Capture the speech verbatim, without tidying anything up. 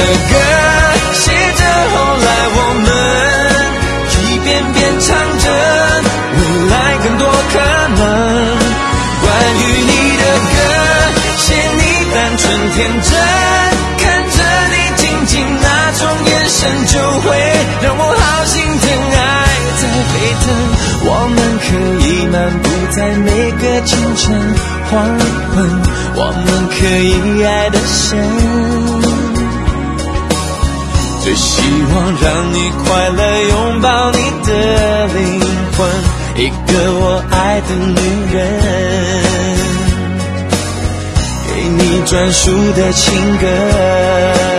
歌写着后来我们一遍遍唱着未来更多可能。关于你的歌写你单纯天真，看着你静静那种眼神就会让我好心疼，爱在沸腾。我们可以漫步在每个清晨黄昏，我们可以爱得深，最希望让你快乐，拥抱你的灵魂，一个我爱的女人，给你专属的情歌。